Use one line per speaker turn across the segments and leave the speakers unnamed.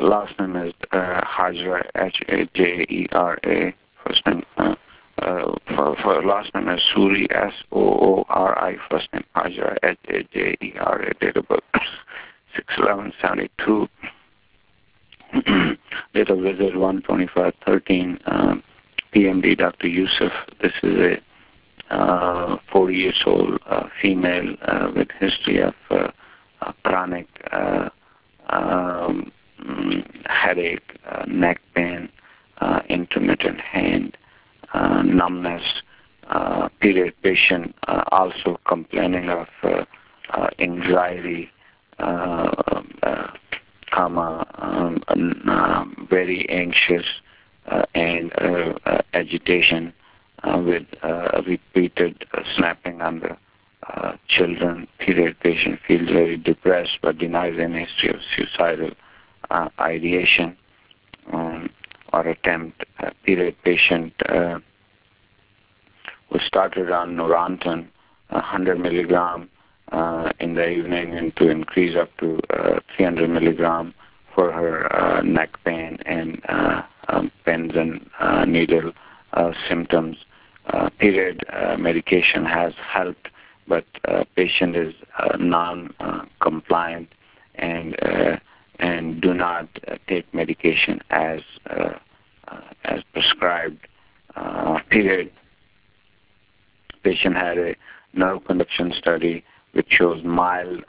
last name is Hajra, Hajera. First name, for last name is Suri, Soori. First name Hajra, Hajera. Date of birth 6/11/72. Date of visit 1/25/13. PMD Dr. Yusuf. This is a 40 years old female with history of chronic headache, neck pain, intermittent hand, numbness, period patient, also complaining of anxiety, very anxious and agitation with repeated snapping on the children. Period patient feels very depressed but denies any history of suicidal ideation or attempt. Period patient who started on Neurontin 100 milligram in the evening and to increase up to 300 milligram for her neck pain and pins and needle symptoms. Period medication has helped, but patient is non-compliant and do not take medication as prescribed. Period. Patient had a nerve conduction study which shows mild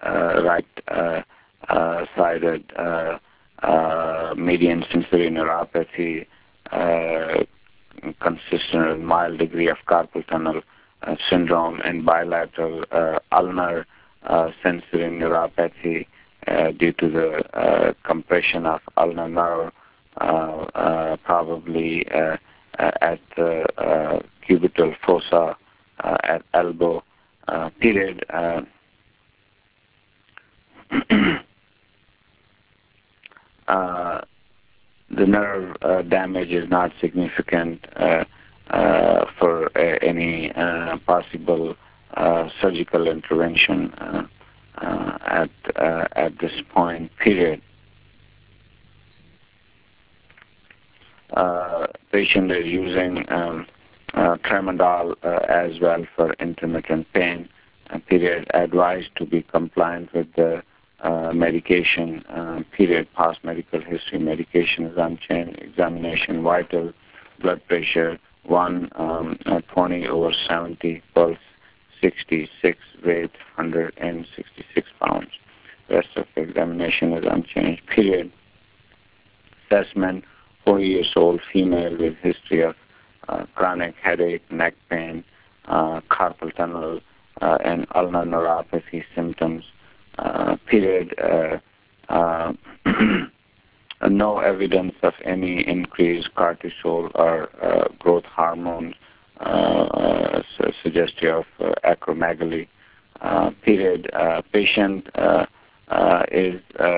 right-sided median sensory neuropathy consistent with mild degree of carpal tunnel syndrome and bilateral ulnar sensory neuropathy due to the compression of ulnar nerve, probably at the cubital fossa at elbow. Period. The nerve damage is not significant for any possible surgical intervention at this point. Period. Patient is using tramadol as well for intermittent pain. Period. Advised to be compliant with the medication. Period. Past medical history. Medication is unchanged. Examination vital. Blood pressure 120/70. Pulse 66. Weight 166 pounds. Rest of the examination is unchanged. Period. Assessment 40 years old female with history of chronic headache, neck pain, carpal tunnel, and ulnar neuropathy symptoms. Period. No evidence of any increased cortisol or growth hormones suggestive of acromegaly. Period. Patient is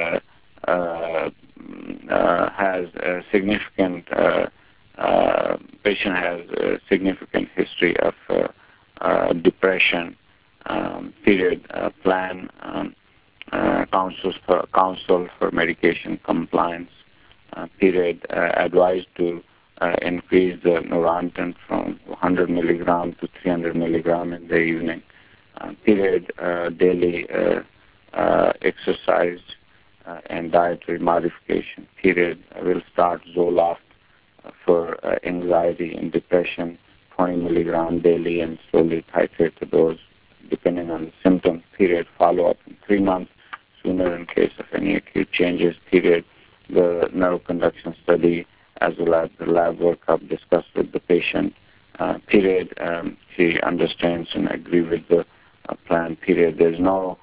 has a significant patient has a significant history of depression. Period. Plan counsel for medication compliance. Period. Advised to increase the Neurontin from 100 milligram to 300 milligram in the evening. Period. Daily exercise and dietary modification. Period. Will start Zoloft for anxiety and depression, 20 milligram daily, and slowly titrate the dose depending on the symptoms. Period. Follow up in 3 months, sooner in case of any acute changes. Period. The nerve conduction study as well as the lab workup discussed with the patient. Period. She understands and agree with the plan. Period. There's no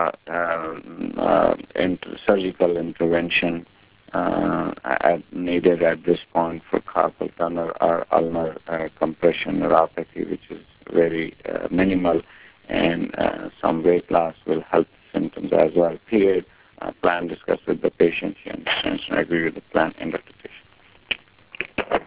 surgical intervention needed at this point for carpal tunnel or ulnar compression neuropathy, which is very minimal, and some weight loss will help the symptoms as well. Period. Plan discussed with the patient. She understands and agree with the plan. End of the patient.